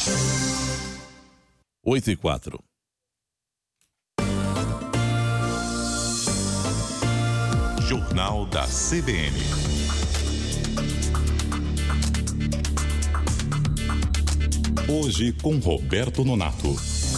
8h04. Jornal da CBN. Hoje com Roberto Nonato.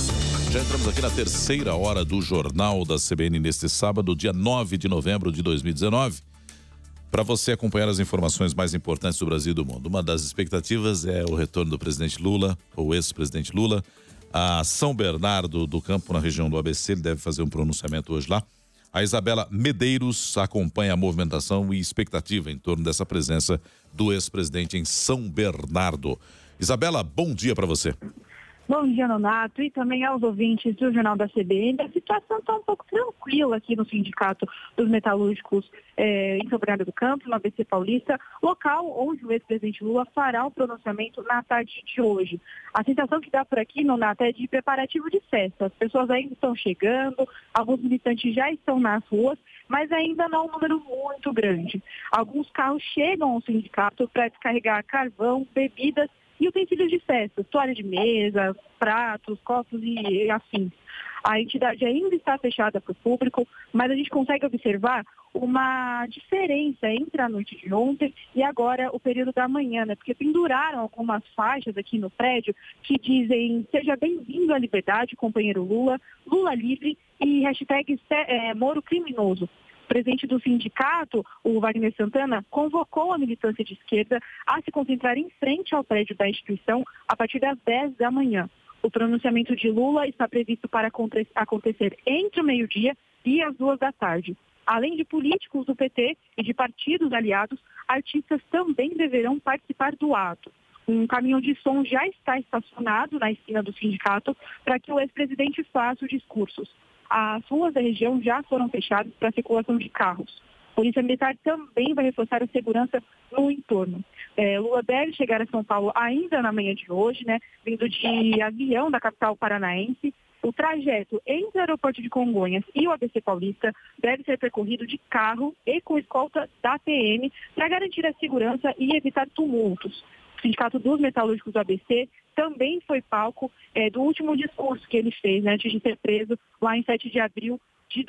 Já entramos aqui na terceira hora do Jornal da CBN neste sábado, dia 9 de novembro de 2019. Para você acompanhar as informações mais importantes do Brasil e do mundo. Uma das expectativas é o retorno do presidente Lula, ou ex-presidente Lula, a São Bernardo do Campo, na região do ABC. Ele deve fazer um pronunciamento hoje lá. A Isabela Medeiros acompanha a movimentação e expectativa em torno dessa presença do ex-presidente em São Bernardo. Isabela, bom dia para você. Bom dia, Nonato, e também aos ouvintes do Jornal da CBN. A situação está um pouco tranquila aqui no Sindicato dos Metalúrgicos em São Bernardo do Campo, no ABC Paulista, local onde o ex-presidente Lula fará o pronunciamento na tarde de hoje. A sensação que dá por aqui, Nonato, é de preparativo de festa. As pessoas ainda estão chegando, alguns militantes já estão nas ruas, mas ainda não é um número muito grande. Alguns carros chegam ao sindicato para descarregar carvão, bebidas e utensílios de festa, toalha de mesa, pratos, copos e afins. A entidade ainda está fechada para o público, mas a gente consegue observar uma diferença entre a noite de ontem e agora o período da manhã, né? Porque penduraram algumas faixas aqui no prédio que dizem: seja bem-vindo à liberdade, companheiro Lula, Lula livre e hashtag Moro criminoso. O presidente do sindicato, o Wagner Santana, convocou a militância de esquerda a se concentrar em frente ao prédio da instituição a partir das 10 da manhã. O pronunciamento de Lula está previsto para acontecer entre o meio-dia e as 2 da tarde. Além de políticos do PT e de partidos aliados, artistas também deverão participar do ato. Um caminhão de som já está estacionado na esquina do sindicato para que o ex-presidente faça os discursos. As ruas da região já foram fechadas para a circulação de carros. A Polícia Militar também vai reforçar a segurança no entorno. Lula deve chegar a São Paulo ainda na manhã de hoje, né, vindo de avião da capital paranaense. O trajeto entre o aeroporto de Congonhas e o ABC Paulista deve ser percorrido de carro e com escolta da PM para garantir a segurança e evitar tumultos. O Sindicato dos Metalúrgicos do ABC também foi palco do último discurso que ele fez, né, antes de ser preso lá em 7 de abril de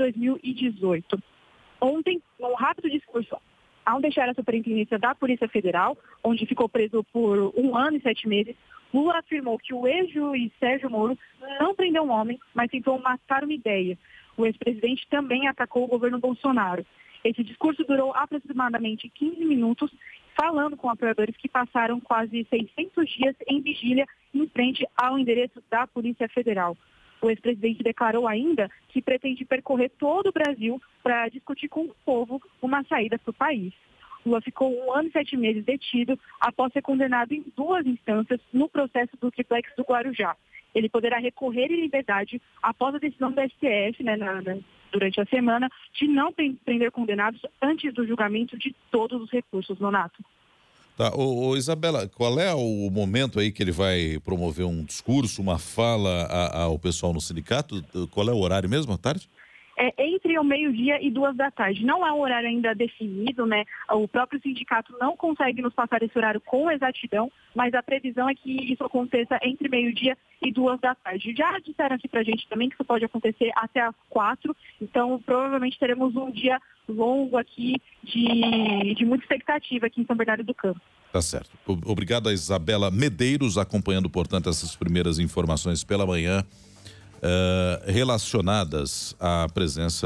2018. Ontem, num rápido discurso, ao deixar a superintendência da Polícia Federal, onde ficou preso por 1 ano e 7 meses, Lula afirmou que o ex-juiz Sérgio Moro não prendeu um homem, mas tentou matar uma ideia. O ex-presidente também atacou o governo Bolsonaro. Esse discurso durou aproximadamente 15 minutos, falando com apoiadores que passaram quase 600 dias em vigília em frente ao endereço da Polícia Federal. O ex-presidente declarou ainda que pretende percorrer todo o Brasil para discutir com o povo uma saída para o país. Lula ficou 1 ano e 7 meses detido após ser condenado em 2 instâncias no processo do triplex do Guarujá. Ele poderá recorrer em liberdade após a decisão do STF, durante a semana, de não prender condenados antes do julgamento de todos os recursos, Nonato. Tá, Isabela, qual é o momento aí que ele vai promover um discurso, uma fala ao pessoal no sindicato? Qual é o horário mesmo, à tarde? Entre o meio-dia e 2 da tarde. Não há um horário ainda definido, né? O próprio sindicato não consegue nos passar esse horário com exatidão, mas a previsão é que isso aconteça entre meio-dia e 2 da tarde. Já disseram aqui pra gente também que isso pode acontecer até às 4, então provavelmente teremos um dia longo aqui de muita expectativa aqui em São Bernardo do Campo. Tá certo. Obrigado a Isabela Medeiros, acompanhando, portanto, essas primeiras informações pela manhã relacionadas à presença